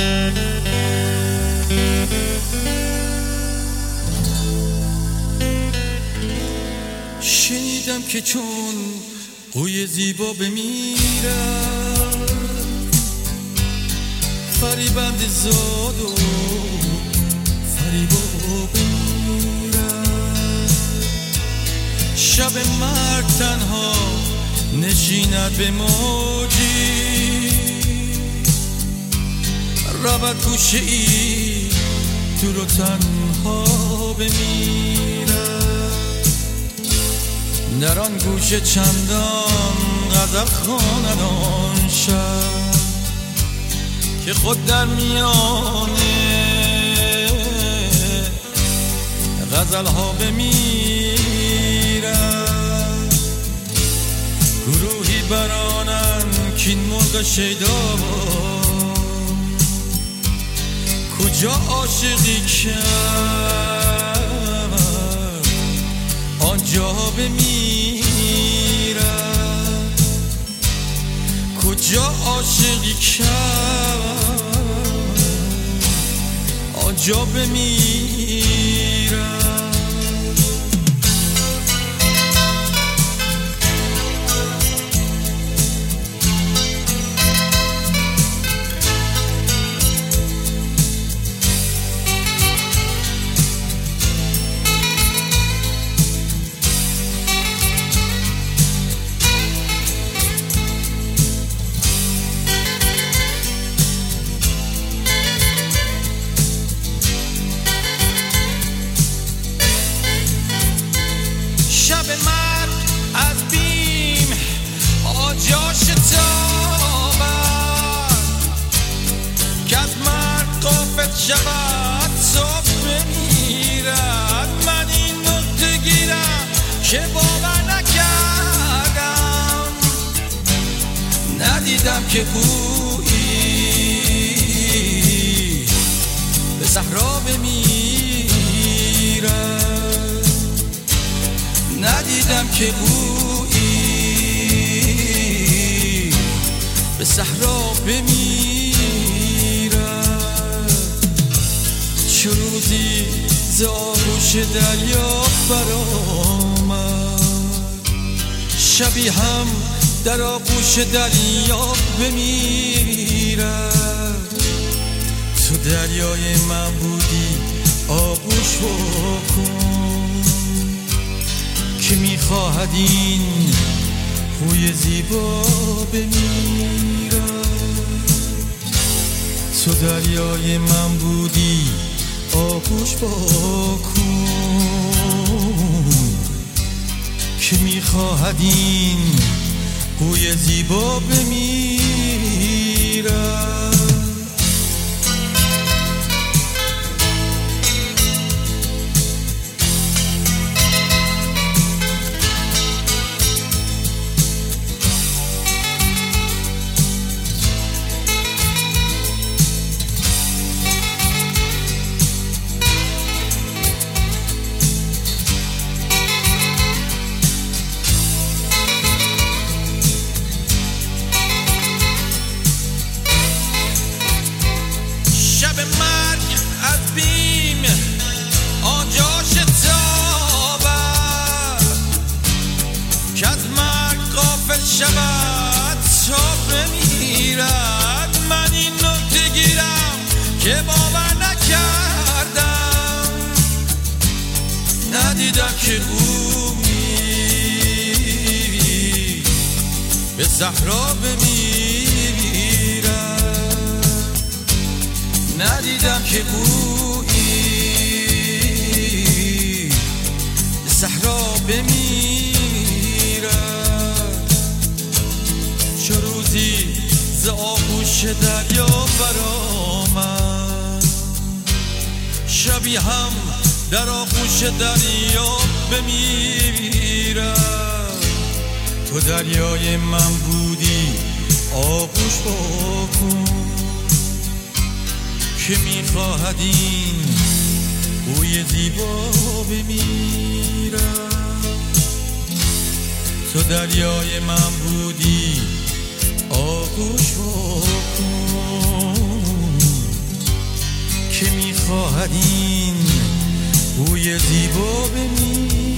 شنیدم که چون قوی زیبا بمیرد فریبنده زاد و فریبا بمیرد شب مرگ تنها نشیند به موجی رود گوشه ای دور و تنها بمیرد در آن گوشه چندان غزل خواند آن شب که خود در میانه غزل ها بمیرد گروهی برانن کین مرغ شیدا کجا عاشقی کرد آنجا بمیرد کجا عاشقی کرد آنجا بمیرد شب مرگ از بیم آجاش تابد که از مرگ غافل شود صبح بمیرد من این نکته گیرم که باور نکردم ندیدم که بویی به صحرا بمیرد ندیدم که بویی به صحرا بمیرد چه روزی ز آغوش دریا برآمد شبی هم در آغوش دریا بمیرد تو دریای من بودی آغوش بکن که میخواهد این خوی زیبا بمیرد تو دریای من بودی آغوش بکن که میخواهد این خوی زیبا بمیرد شب مرگ از بیم آنجاش تابد که از مرگ غافل شود تا بمیرد من این نکته گیرم که باور نکردم ندیدم که بویی به صحرا بمیرد ندیدم که بویی به صحرا بمیرد چه روزی ز آغوش دریا برآمد شبی هم در آغوش دریا بمیرد تو دریای من بودی آغوش بکن که میخواهد این بوی زیبا بمیرد تو دریای من بودی آغوش بکن که میخواهد این بوی زیبا بمیرد.